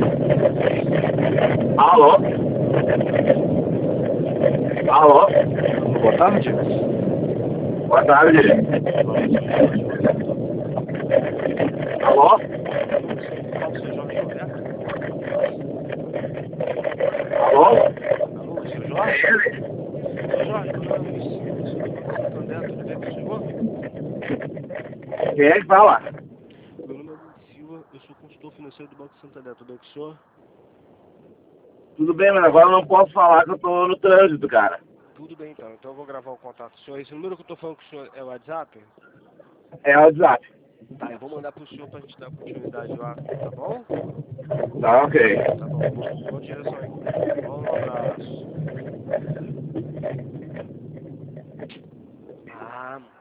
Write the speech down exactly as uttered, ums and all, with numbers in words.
Alô? Alô? Boa tarde. Boa tarde. Alô? Fala, seu Jorge Roberto. Alô? Alô, seu É Jorge? ele? Seu Jorge, meu nome é Luiz Silva, sou do Banco Santander, tudo bem com o senhor? Quem é que fala? Meu nome é Luiz Silva, eu sou consultor financeiro do Banco Santander, tudo bem com o senhor? Tudo bem, mas agora eu não posso falar que eu tô no trânsito, cara. Tudo bem então, então eu vou gravar o contato do senhor. Esse número que eu tô falando com o senhor é o WhatsApp? É o WhatsApp. Tá, eu vou mandar pro senhor pra gente dar continuidade lá, tá bom? Tá ok. Tá bom, boa, boa direção aí, tá bom? Um abraço. Ah,